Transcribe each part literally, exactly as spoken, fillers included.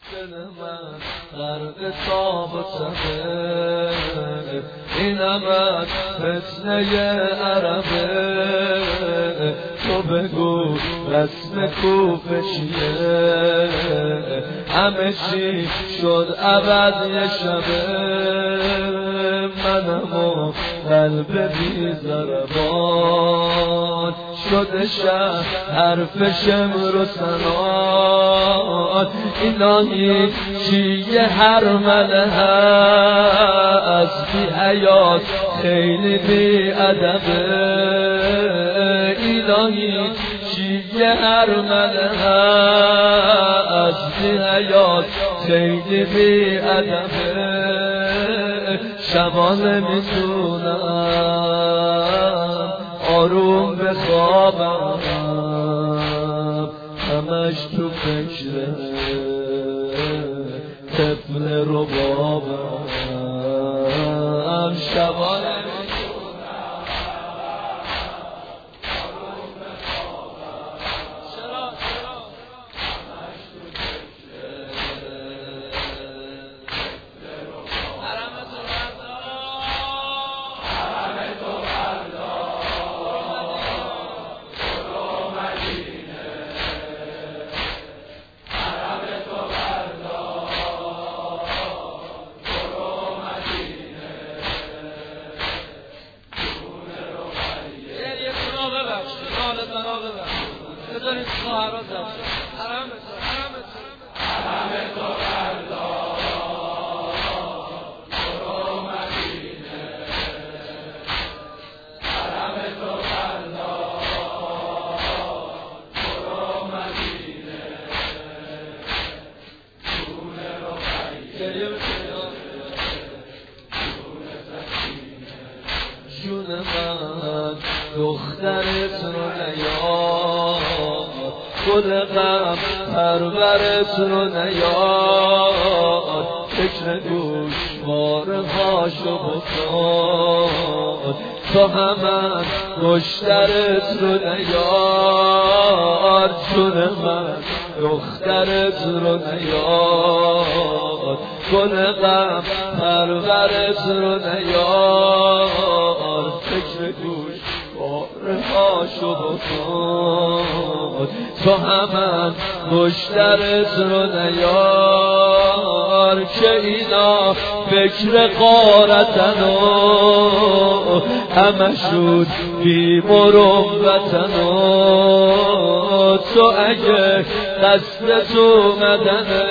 دل من غرق تاب و تبه، اینم از فتنه عربه. تو بگو رسم کوفه چیه، همه چی شد ابد یه شبه. منم و قلب بی ضربان شده شهر حرف شمر و سنان. الهی چیه هر مله هست بی حیات خیلی بی ادبه. الهی چیه هر مله هست بی حیات خیلی بی ادبه. شبانه میتونم آروم بخوابم، همش تو فکر طفل ربابم. شبانه بذارید خواهرات داشت حرم تو حرم تو حرم تو بردا برو مدینه، حرم تو بردا برو مدینه. جونه رو خیلی جون من دخترت رو نیار، گل غم پرورت رو نیار. فکر گوشوارهاشو بکن، تو همه گشترت رو نیار. جون من دخترت رو نیار، گل غم پرورت رو نیار. فکر گوش بارهاشو بکن، تو همه گشترت رو نیار. که اینا فکر غارتن و همه شد بی مروتن و تو اگه قصدت اومدنه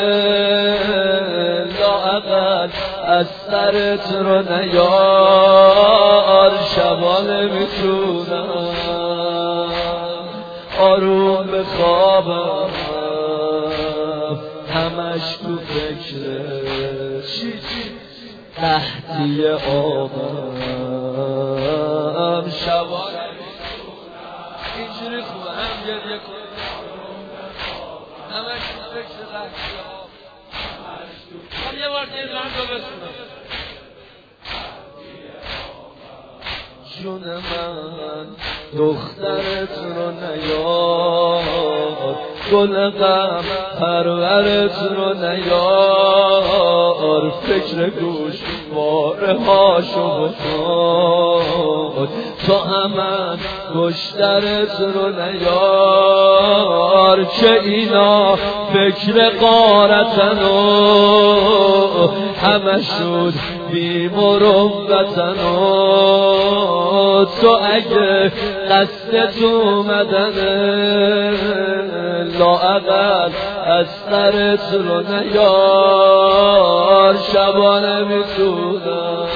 لااقل از سرت رو نیار. شبانه میتونم آروم بخوابم، همش تو فکر چی چی تحتی آبم. شبانه اینجوری خوبه هم گریه کن، همش تو فکر تحتی آب. هم یه بار دیگه زن رو بسونم. جون من دخترت رو نیار، گل غم پرورت رو نیار. فکر گوش بارهاشو بکن، تو همه گشترت رو نیار. که اینا فکر غارتن و همه شد بی مروتن و تو اگه قصدت اومدنه لااقل از سرت رو نیار. شبانه میتونم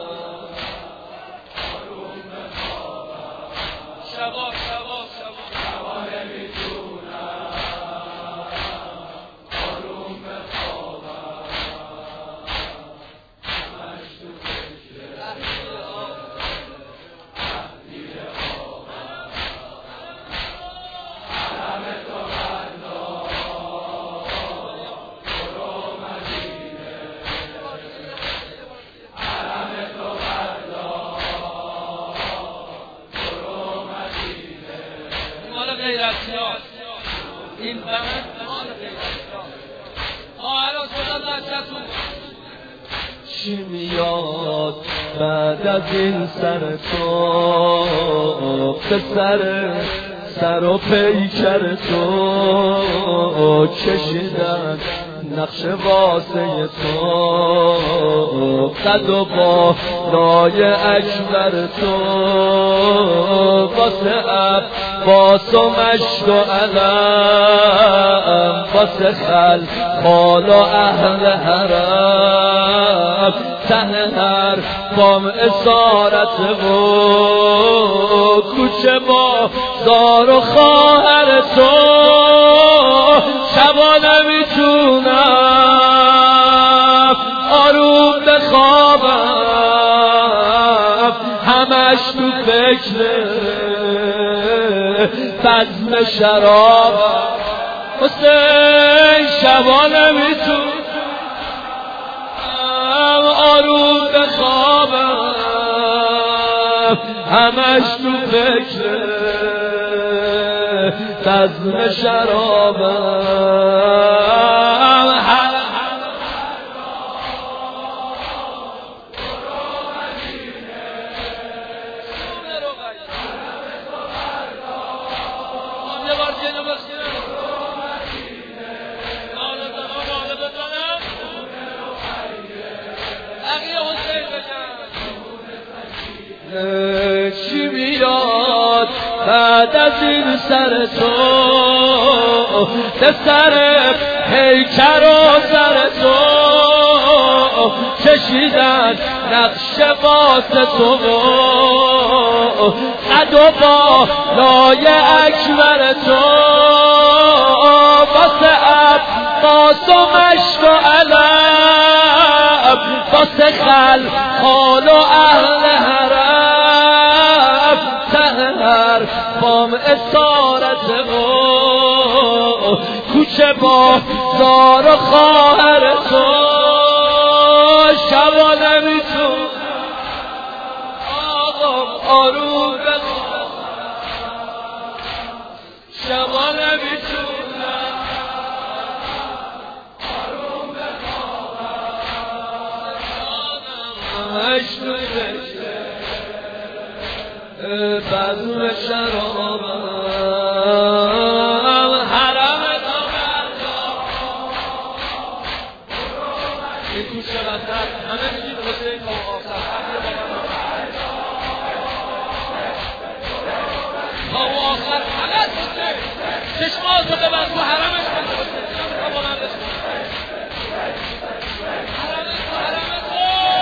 شبا شبا شبانه میتونم آروم بخوابم، همش تو فکر حرم چی میاد بعد از این سر تو به سر سر و پیکر تو کشیدن نقش واسه تو قد و بالای اکبر تو واسه عباس و مشت و علم واسه خلخال و اهل حرم ته هر بام اسارت و کوچه با زار و خواهر تو شبا نمیتونم آروم بخوابم همش تو فکر بزم شرابم حسین شبا نمیتونم آروم بخوابم همش تو فکر بزم شرابم چی میاد بعد از این سر تو به سر پیکر و سر تو کشیدن نقش واسه تو قد و بالای اکبر تو واسه عباس و مشت و علم واسه خلخال و اهل حرم سهر بام اسارت و کوچه با زار و خواهر تو شبا نمیتون آقام آروم بخواب شبا نمیتون آروم بخواب هشتو بشه بزم شرابم حرم تا بردا این کوچه بزد همه بگید حسین تا آخر تا آخر فقط حسین چشماتو ببند تو حرمش بند حسین تا بلندش کن حرمش تو حرمش تو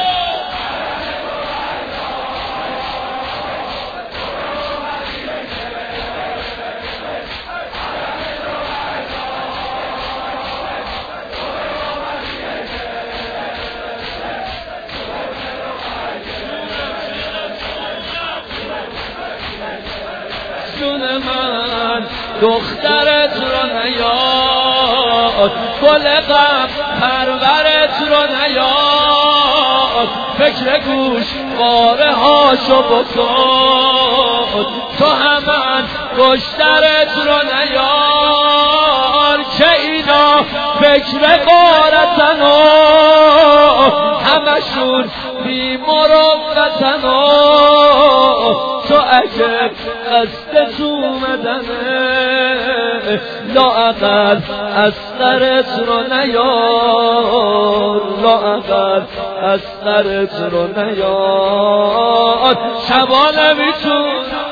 من دخترت رو نیاد گل غم پرورت رو نیاد فکر گوش باره هاشو بکن تو همان دخترت رو نیاد که اینا فکر غارتن و همشون بی مروتن و تو اگه قصد تو مدنه لااقل اثرت رو نیار لااقل اثرت رو نیار شبا نمیتون